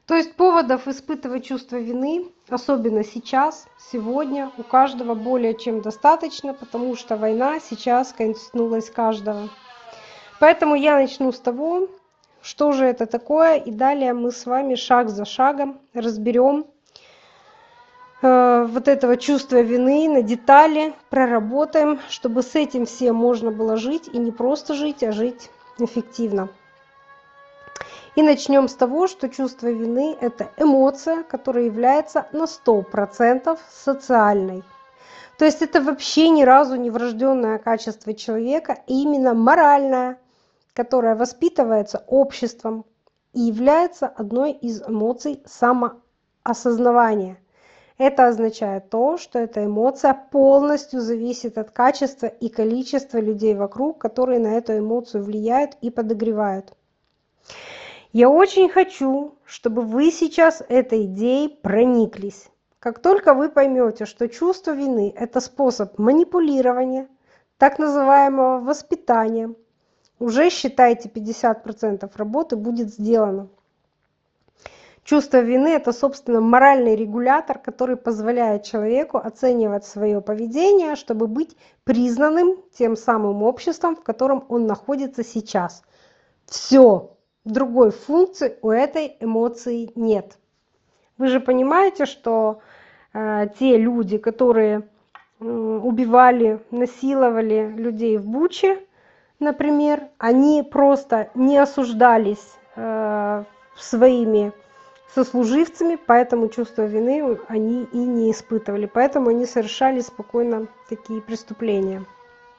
То есть поводов испытывать чувство вины, особенно сейчас, сегодня, у каждого более чем достаточно, потому что война сейчас коснулась каждого. Поэтому я начну с того, что же это такое, и далее мы с вами шаг за шагом разберем вот этого чувства вины на детали, проработаем, чтобы с этим всем можно было жить, и не просто жить, а жить эффективно. И начнем с того, что чувство вины – это эмоция, которая является на 100% социальной. То есть это вообще ни разу не врожденное качество человека, а именно моральное, которое воспитывается обществом и является одной из эмоций самоосознавания. Это означает то, что эта эмоция полностью зависит от качества и количества людей вокруг, которые на эту эмоцию влияют и подогревают. Я очень хочу, чтобы вы сейчас этой идеей прониклись. Как только вы поймете, что чувство вины – это способ манипулирования, так называемого воспитания, уже считайте 50% работы будет сделано. Чувство вины – это, собственно, моральный регулятор, который позволяет человеку оценивать свое поведение, чтобы быть признанным тем самым обществом, в котором он находится сейчас. Все. Другой функции у этой эмоции нет. Вы же понимаете, что те люди, которые убивали, насиловали людей в Буче, например, они просто не осуждались своими сослуживцами, поэтому чувство вины они и не испытывали, поэтому они совершали спокойно такие преступления.